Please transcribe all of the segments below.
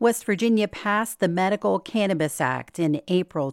West Virginia passed the Medical Cannabis Act in April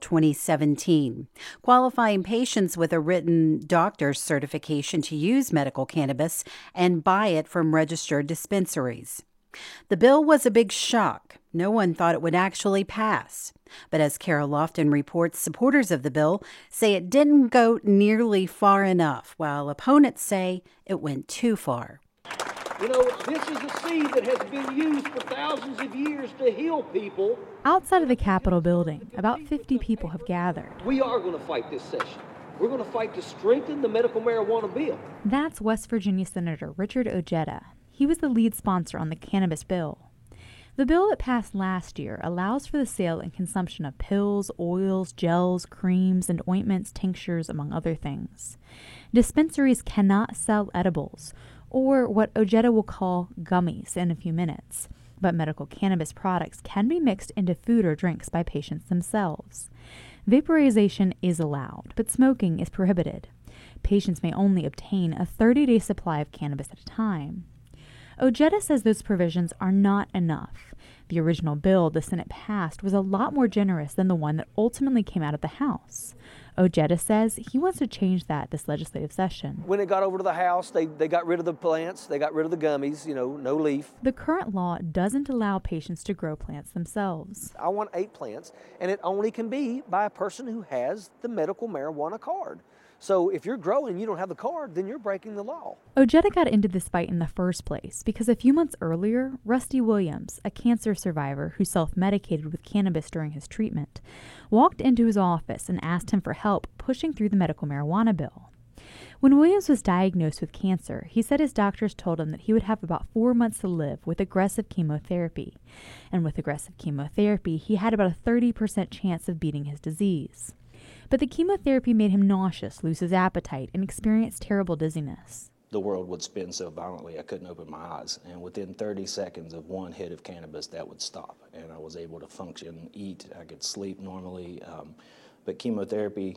2017, qualifying patients with a written doctor's certification to use medical cannabis and buy it from registered dispensaries. The bill was a big shock. No one thought it would actually pass. But as Kara Lofton reports, supporters of the bill say it didn't go nearly far enough, while opponents say it went too far. You know, this is a seed that has been used for thousands of years to heal people. Outside of the Capitol building, about 50 people have gathered. We are going to fight this session. We're going to fight to strengthen the medical marijuana bill. That's West Virginia Senator Richard Ojeda. He was the lead sponsor on the cannabis bill. The bill that passed last year allows for the sale and consumption of pills, oils, gels, creams, and ointments, tinctures, among other things. Dispensaries cannot sell edibles, or what Ojeda will call gummies in a few minutes. But medical cannabis products can be mixed into food or drinks by patients themselves. Vaporization is allowed, but smoking is prohibited. Patients may only obtain a 30-day supply of cannabis at a time. Ojeda says those provisions are not enough. The original bill the Senate passed was a lot more generous than the one that ultimately came out of the House. Ojeda says he wants to change that this legislative session. When it got over to the House, they got rid of the plants, they got rid of the gummies, no leaf. The current law doesn't allow patients to grow plants themselves. I want 8 plants, and it only can be by a person who has the medical marijuana card. So if you're growing and you don't have the card, then you're breaking the law. Ojeda got into this fight in the first place because a few months earlier, Rusty Williams, a cancer survivor who self-medicated with cannabis during his treatment, walked into his office and asked him for help pushing through the medical marijuana bill. When Williams was diagnosed with cancer, he said his doctors told him that he would have about 4 months to live with aggressive chemotherapy. And with aggressive chemotherapy, he had about a 30% chance of beating his disease. But the chemotherapy made him nauseous, lose his appetite, and experience terrible dizziness. The world would spin so violently I couldn't open my eyes. And within 30 seconds of one hit of cannabis, that would stop. And I was able to function, eat, I could sleep normally. But chemotherapy,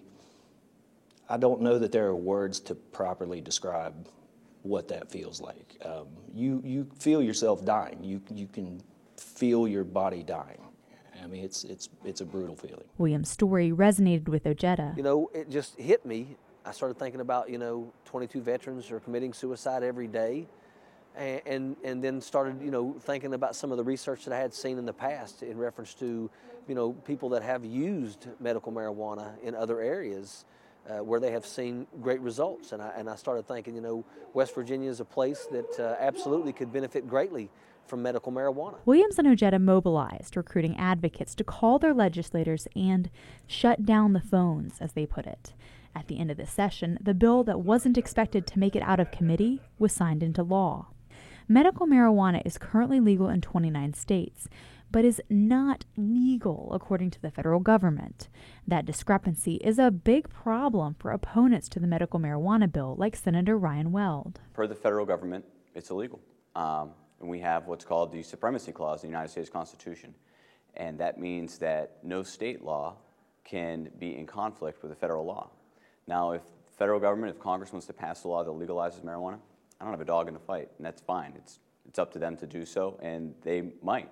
I don't know that there are words to properly describe what that feels like. You feel yourself dying. You can feel your body dying. I mean, it's a brutal feeling. William's story resonated with Ojeda. It just hit me. I started thinking about, 22 veterans are committing suicide every day. And then started, thinking about some of the research that I had seen in the past in reference to, people that have used medical marijuana in other areas where they have seen great results. And I started thinking, West Virginia is a place that absolutely could benefit greatly from medical marijuana. Williams and Ojeda mobilized, recruiting advocates to call their legislators and shut down the phones, as they put it. At the end of the session, the bill that wasn't expected to make it out of committee was signed into law. Medical marijuana is currently legal in 29 states, but is not legal according to the federal government. That discrepancy is a big problem for opponents to the medical marijuana bill, like Senator Ryan Weld. Per the federal government, it's illegal. And we have what's called the Supremacy Clause in the United States Constitution. And that means that no state law can be in conflict with the federal law. Now, if the federal government, if Congress wants to pass a law that legalizes marijuana, I don't have a dog in the fight, and that's fine. It's up to them to do so, and they might.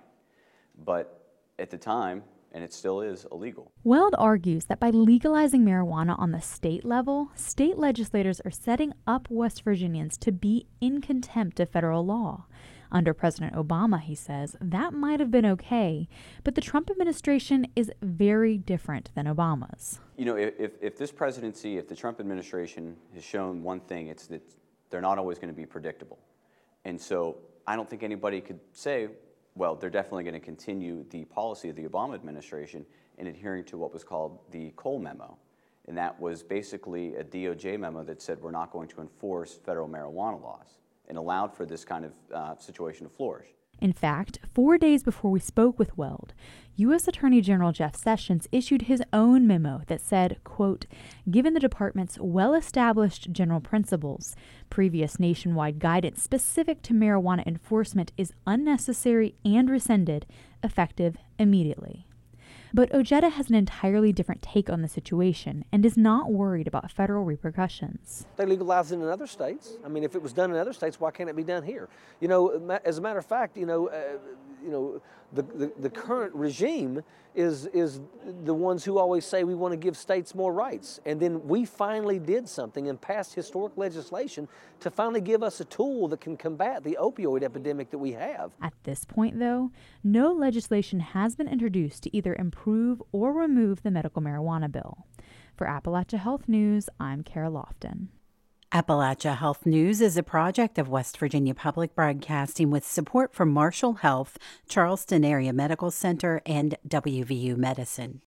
But at the time, and it still is illegal. Weld argues that by legalizing marijuana on the state level, state legislators are setting up West Virginians to be in contempt of federal law. Under President Obama, he says, that might have been okay, but the Trump administration is very different than Obama's. If this presidency, if the Trump administration has shown one thing, it's that they're not always going to be predictable. And so I don't think anybody could say, well, they're definitely going to continue the policy of the Obama administration in adhering to what was called the Cole Memo. And that was basically a DOJ memo that said we're not going to enforce federal marijuana laws, and allowed for this kind of situation to flourish. In fact, 4 days before we spoke with Weld, U.S. Attorney General Jeff Sessions issued his own memo that said, quote, given the department's well-established general principles, previous nationwide guidance specific to marijuana enforcement is unnecessary and rescinded, effective immediately. But Ojeda has an entirely different take on the situation and is not worried about federal repercussions. They legalized it in other states. I mean, if it was done in other states, why can't it be done here? As a matter of fact, the current regime is the ones who always say we want to give states more rights. And then we finally did something and passed historic legislation to finally give us a tool that can combat the opioid epidemic that we have. At this point, though, no legislation has been introduced to either improve or remove the medical marijuana bill. For Appalachia Health News, I'm Kara Lofton. Appalachia Health News is a project of West Virginia Public Broadcasting with support from Marshall Health, Charleston Area Medical Center, and WVU Medicine.